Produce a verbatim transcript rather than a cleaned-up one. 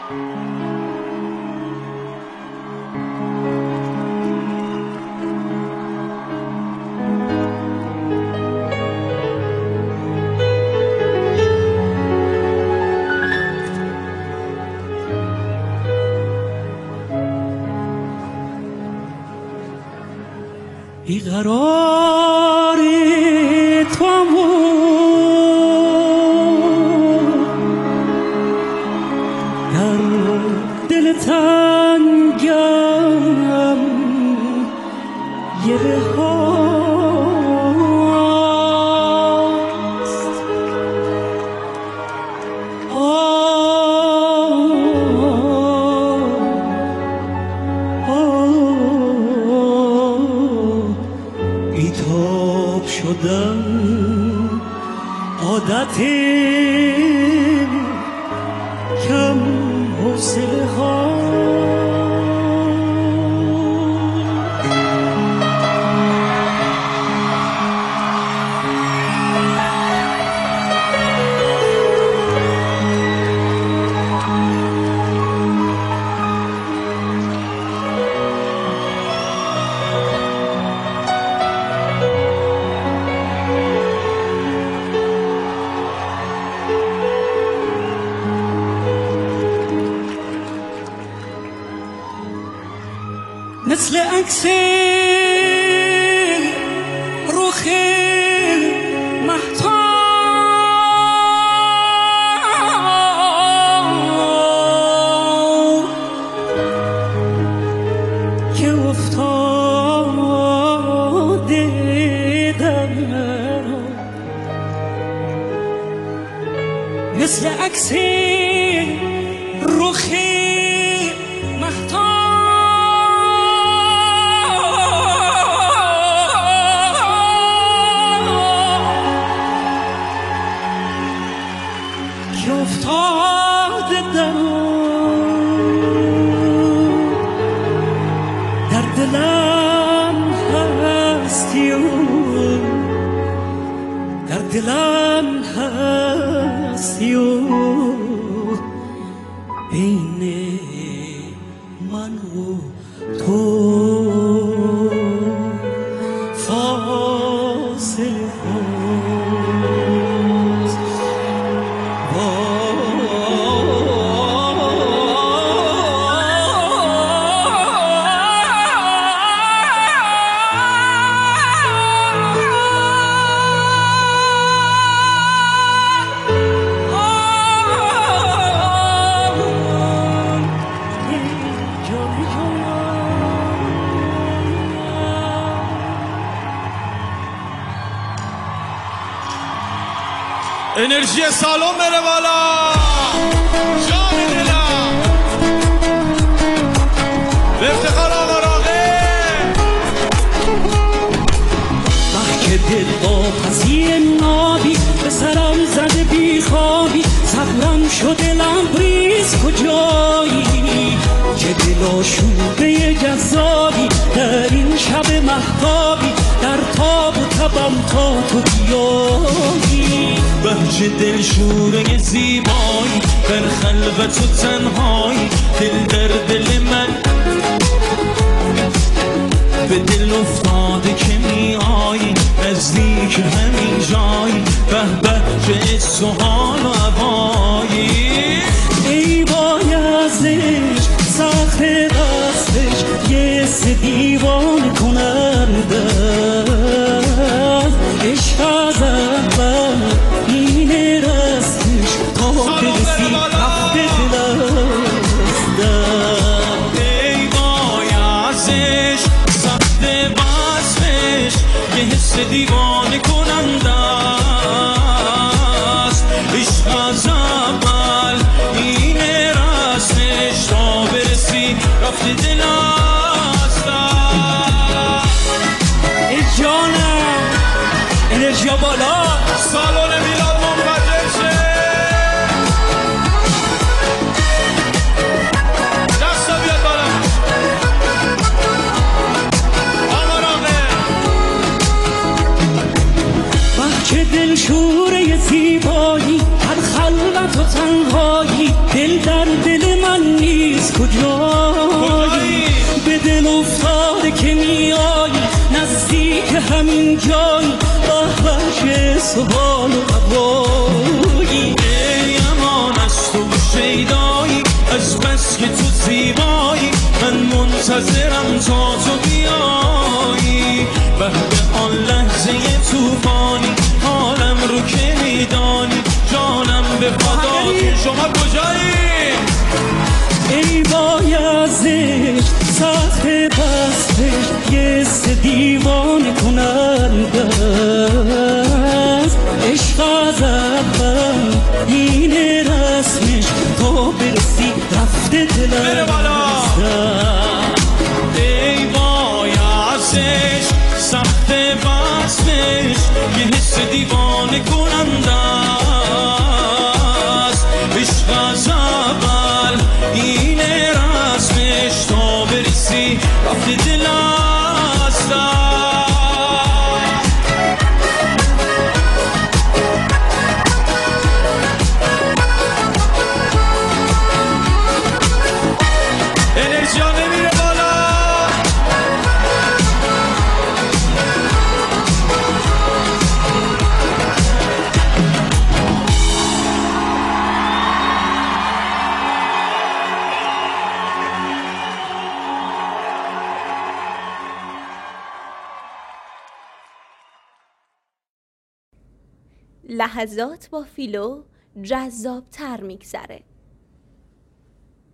بیقرار تو در دل تنگم یه هاست. آه بیتاب شدم عادت کم حوصله ها. مثل عکس رخ مهتاب که افتاده در مثل عکس رخ مهتاب که افتاده در در دلم هستی و در دلم هستی و بین من و تو فاصله هاست. انرژی سالن بره بالا، جان دلم به افتخار آقا راغب. وقت که دل با پسی نابی به سرم زده بی خوابی، صبرم شده لبریز کجایی که دل آشوبه جذابی در این شب مهتابی، در تاب و تبم تا تو بیایی. بهج دل شوره زیبایی در خلوت و تنهایی، دل در دل من به دل افتاده که می آیی، نزدیک همین جایی، به به چه عشق و حال و هوایی. ای بایزش سخت دستش یه حس دیوانه کننده، عشق از اول این رستش تا برسی تخت دلستم. ای بایزش سخت وصفش یه حس دیوانه کننده است، عشق از اول این رستش تا برسی رفت دلستم. ای جانم انرژی بالا، سالن میلاد منفجر شه. دستا بیاد بالا آقا راغب. وقت دل شوره زیبایی در خلوت و تنهایی، دل در دل من من نیست کجایی به دل افتاده که میایی نزدیک همین جایی بهش سوال و هوایی ای امان از تو شیدایی از بس که تو زیبایی من منتظرم تا تو بیایی و به آن لحظه توفانی حالم رو که میدانی جانم به فدا که شما کجایی ای بایزش سخت بستش یه سه دیوانه کننده است عشق از اول اینه رسمش تا برسی رفته دلم ای بایزش سخت بستش یه حس دیوانه کننده است عشق از اول اینه رسمش تا برسی رفته دل از انرژی ها نمیره بالا. لحظات با فیلو جذاب تر میگذره.